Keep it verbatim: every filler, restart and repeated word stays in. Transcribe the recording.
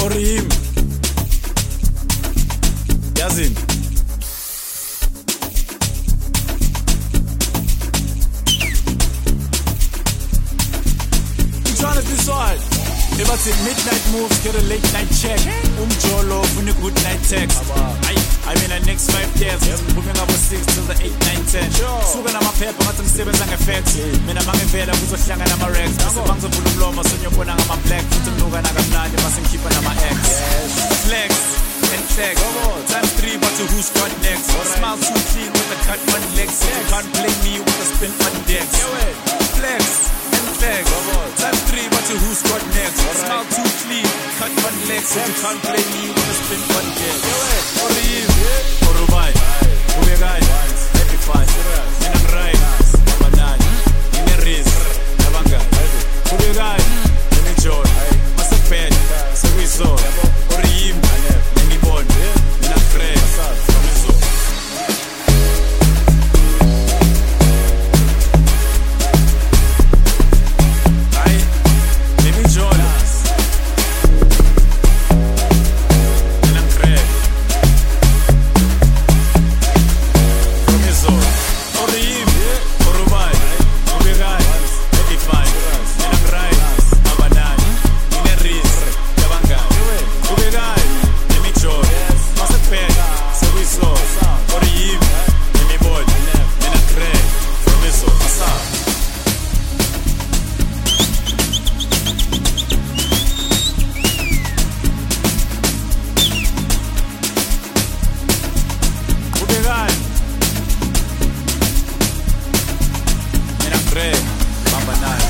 Orihim yazini I'm trying to decide if I take midnight moves, get a late night check. Umjolo, when a good night text. I, I mean the next five years, moving up with six till the eight, nine, ten. Suga na maphepha ngathi ngisebenza ngefacts. Mina mangivela kuzohlangana nama racks. Bese bangizovula umlomo sonyobona ngama black. Futhi mnuka nakamnandi base ngikhipha nama X. Flex and flex. Times three, but to who's got next? Smile too clean with the cut one legs. You can't blame me with the spin one decks. Flex and flex. Times three, but to who's got next? Smile too clean, cut one legs. You can't blame me with the spin one decks. Orihim, Orubai, Ubegai, Happy Five, Inamrai, Abanani, Ineris, Nabangai, Ubegai, Unijon, Masapet, Sawiso, Orihim, Nimibon, Minafre, Famiso. Mamba nine.